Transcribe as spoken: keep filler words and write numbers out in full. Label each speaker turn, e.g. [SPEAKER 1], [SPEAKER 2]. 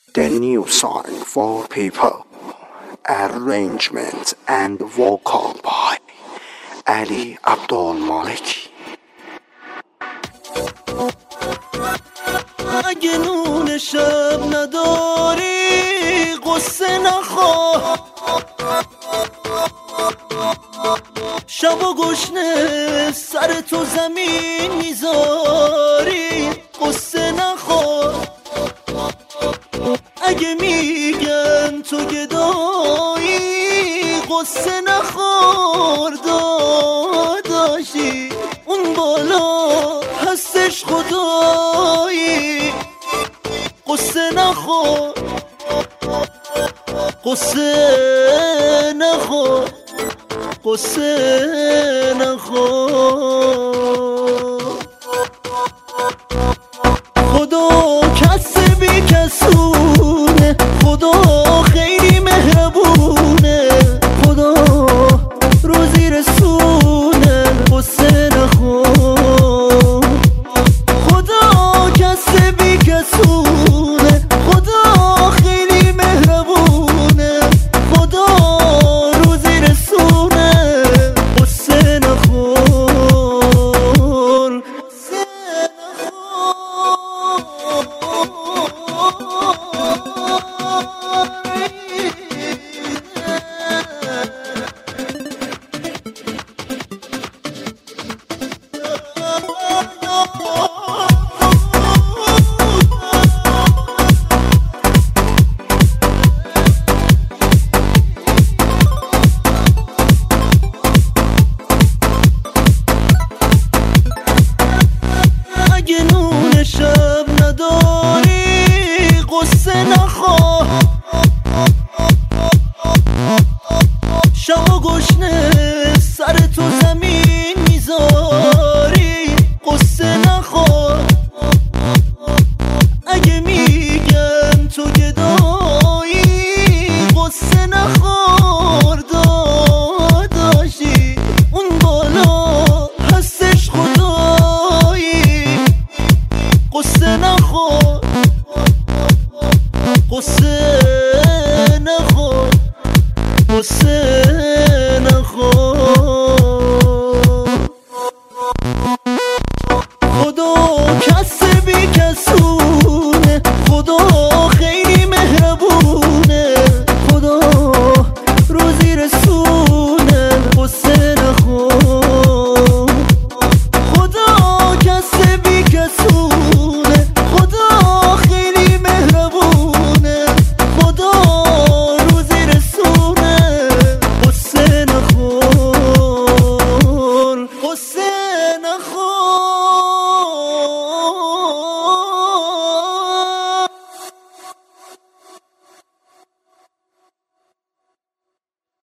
[SPEAKER 1] The new song for people. Arrangement and vocal by Ali Abdul Maliki.
[SPEAKER 2] اگه نون شب نداری قصه نخور، شب و گشنه سر تو زمین میذاری قصه نخور. اگه میگن تو گدایی قصه نخور، داداشی اون بالا هستش خدایی قصه نخور، قصه نخور، قصه نخور.